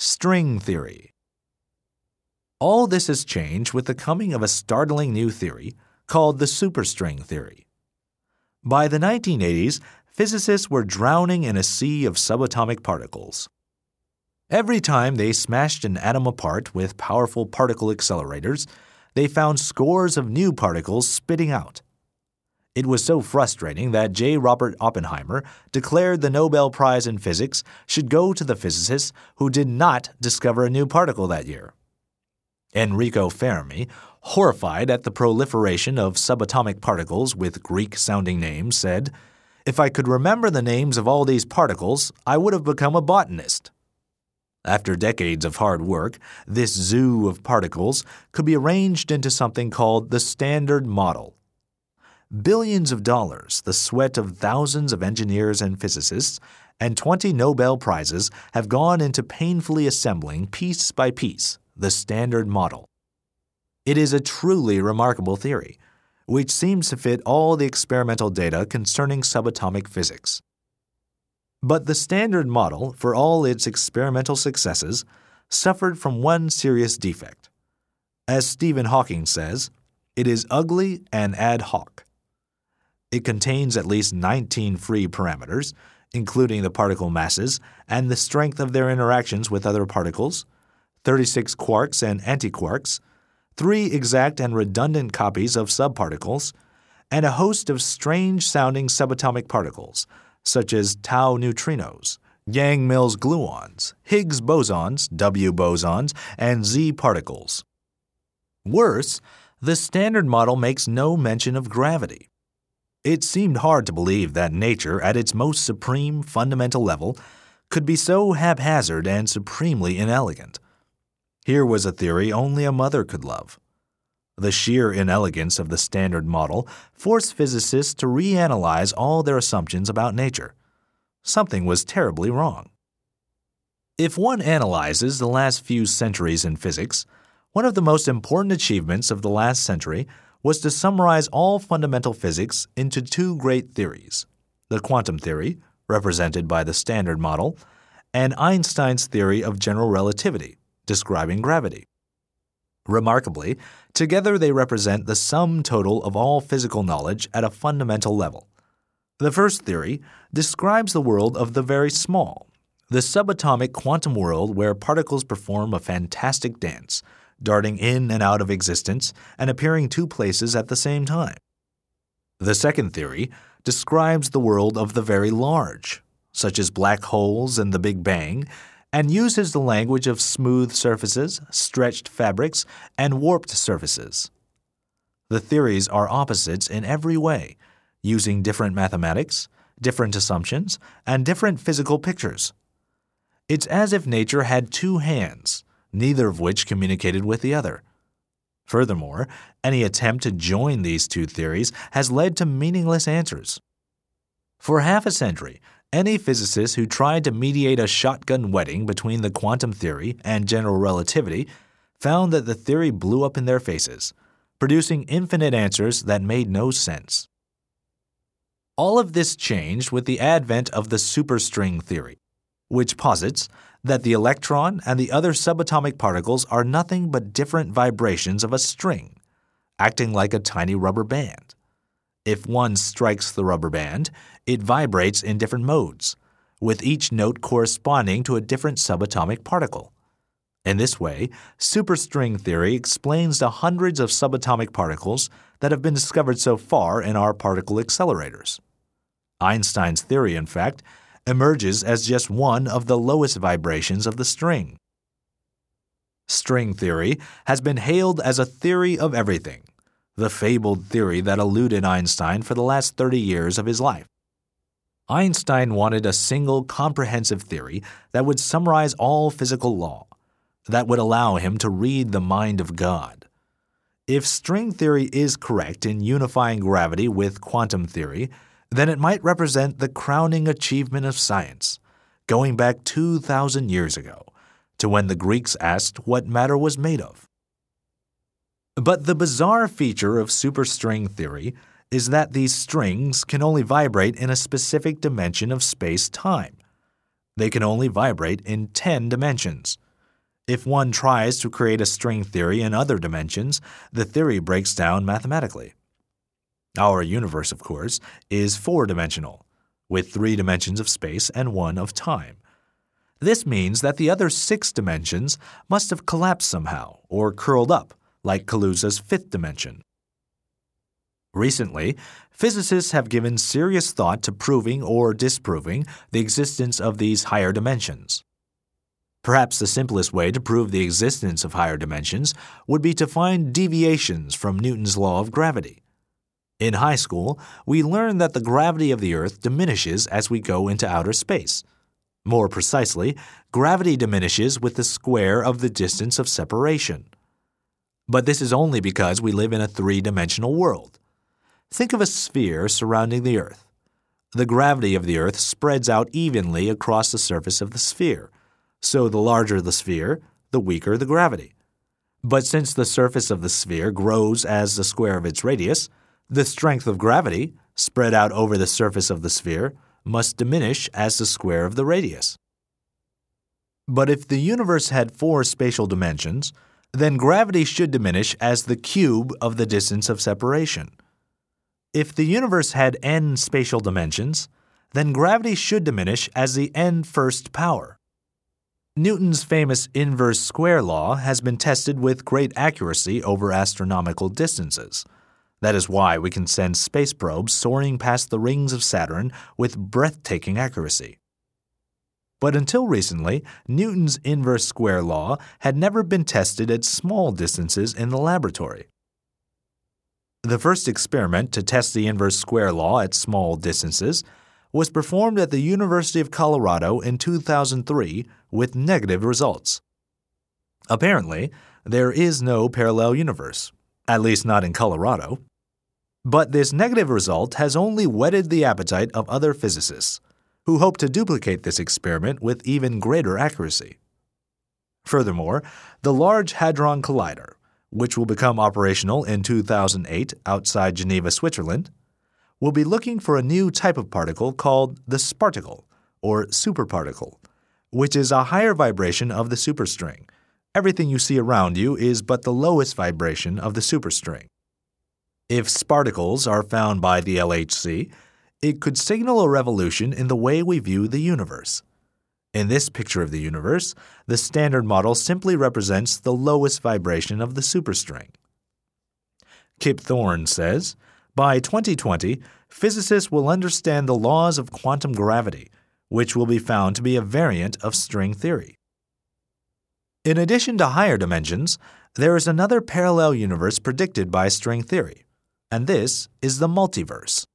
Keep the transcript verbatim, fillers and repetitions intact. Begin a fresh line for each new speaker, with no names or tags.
String theory. All this has changed with the coming of a startling new theory called the superstring theory. By the nineteen eighties, physicists were drowning in a sea of subatomic particles. Every time they smashed an atom apart with powerful particle accelerators, they found scores of new particles spitting out. It was so frustrating that J. Robert Oppenheimer declared the Nobel Prize in Physics should go to the physicists who did not discover a new particle that year. Enrico Fermi, horrified at the proliferation of subatomic particles with Greek-sounding names, said, "If I could remember the names of all these particles, I would have become a botanist." After decades of hard work, this zoo of particles could be arranged into something called the Standard Model. Billions of dollars, the sweat of thousands of engineers and physicists, and twenty Nobel Prizes have gone into painfully assembling piece by piece the Standard Model. It is a truly remarkable theory, which seems to fit all the experimental data concerning subatomic physics. But the Standard Model, for all its experimental successes, suffered from one serious defect. As Stephen Hawking says, it is ugly and ad hoc. It contains at least nineteen free parameters, including the particle masses and the strength of their interactions with other particles, thirty-six quarks and antiquarks, three exact and redundant copies of subparticles, and a host of strange-sounding subatomic particles, such as tau neutrinos, Yang-Mills gluons, Higgs bosons, W bosons, and Z particles. Worse, the Standard Model makes no mention of gravity. It seemed hard to believe that nature, at its most supreme fundamental level, could be so haphazard and supremely inelegant. Here was a theory only a mother could love. The sheer inelegance of the Standard Model forced physicists to reanalyze all their assumptions about nature. Something was terribly wrong. If one analyzes the last few centuries in physics, one of the most important achievements of the last century was to summarize all fundamental physics into two great theories: the quantum theory, represented by the Standard Model, and Einstein's theory of general relativity, describing gravity. Remarkably, together they represent the sum total of all physical knowledge at a fundamental level. The first theory describes the world of the very small, the subatomic quantum world where particles perform a fantastic dance, darting in and out of existence and appearing two places at the same time. The second theory describes the world of the very large, such as black holes and the Big Bang, and uses the language of smooth surfaces, stretched fabrics, and warped surfaces. The theories are opposites in every way, using different mathematics, different assumptions, and different physical pictures. It's as if nature had two hands, neither of which communicated with the other. Furthermore, any attempt to join these two theories has led to meaningless answers. For half a century, any physicist who tried to mediate a shotgun wedding between the quantum theory and general relativity found that the theory blew up in their faces, producing infinite answers that made no sense. All of this changed with the advent of the superstring theory, which posits that the electron and the other subatomic particles are nothing but different vibrations of a string, acting like a tiny rubber band. If one strikes the rubber band, it vibrates in different modes, with each note corresponding to a different subatomic particle. In this way, superstring theory explains the hundreds of subatomic particles that have been discovered so far in our particle accelerators. Einstein's theory, in fact, emerges as just one of the lowest vibrations of the string. String theory has been hailed as a theory of everything, the fabled theory that eluded Einstein for the last thirty years of his life. Einstein wanted a single comprehensive theory that would summarize all physical law, that would allow him to read the mind of God. If string theory is correct in unifying gravity with quantum theory, then it might represent the crowning achievement of science, going back two thousand years ago, to when the Greeks asked what matter was made of. But the bizarre feature of superstring theory is that these strings can only vibrate in a specific dimension of space-time. They can only vibrate in ten dimensions, If one tries to create a string theory in other dimensions, the theory breaks down mathematically. Our universe, of course, is four-dimensional, with three dimensions of space and one of time. This means that the other six dimensions must have collapsed somehow or curled up, like Kaluza's fifth dimension. Recently, physicists have given serious thought to proving or disproving the existence of these higher dimensions. Perhaps the simplest way to prove the existence of higher dimensions would be to find deviations from Newton's law of gravity. In high school, we learned that the gravity of the Earth diminishes as we go into outer space. More precisely, gravity diminishes with the square of the distance of separation. But this is only because we live in a three-dimensional world. Think of a sphere surrounding the Earth. The gravity of the Earth spreads out evenly across the surface of the sphere. So the larger the sphere, the weaker the gravity. But since the surface of the sphere grows as the square of its radius, the strength of gravity, spread out over the surface of the sphere, must diminish as the square of the radius. But if the universe had four spatial dimensions, then gravity should diminish as the cube of the distance of separation. If the universe had n spatial dimensions, then gravity should diminish as the n first power. Newton's famous inverse square law has been tested with great accuracy over astronomical distances. That is why we can send space probes soaring past the rings of Saturn with breathtaking accuracy. But until recently, Newton's inverse square law had never been tested at small distances in the laboratory. The first experiment to test the inverse square law at small distances was performed at the University of Colorado in two thousand three with negative results. Apparently, there is no parallel universe, at least not in Colorado. But this negative result has only whetted the appetite of other physicists, who hope to duplicate this experiment with even greater accuracy. Furthermore, the Large Hadron Collider, which will become operational in two thousand eight outside Geneva, Switzerland, will be looking for a new type of particle called the sparticle, or superparticle, which is a higher vibration of the superstring. Everything you see around you is but the lowest vibration of the superstring. If sparticles are found by the L H C, it could signal a revolution in the way we view the universe. In this picture of the universe, the Standard Model simply represents the lowest vibration of the superstring. Kip Thorne says, by twenty twenty, physicists will understand the laws of quantum gravity, which will be found to be a variant of string theory. In addition to higher dimensions, there is another parallel universe predicted by string theory, and this is the multiverse.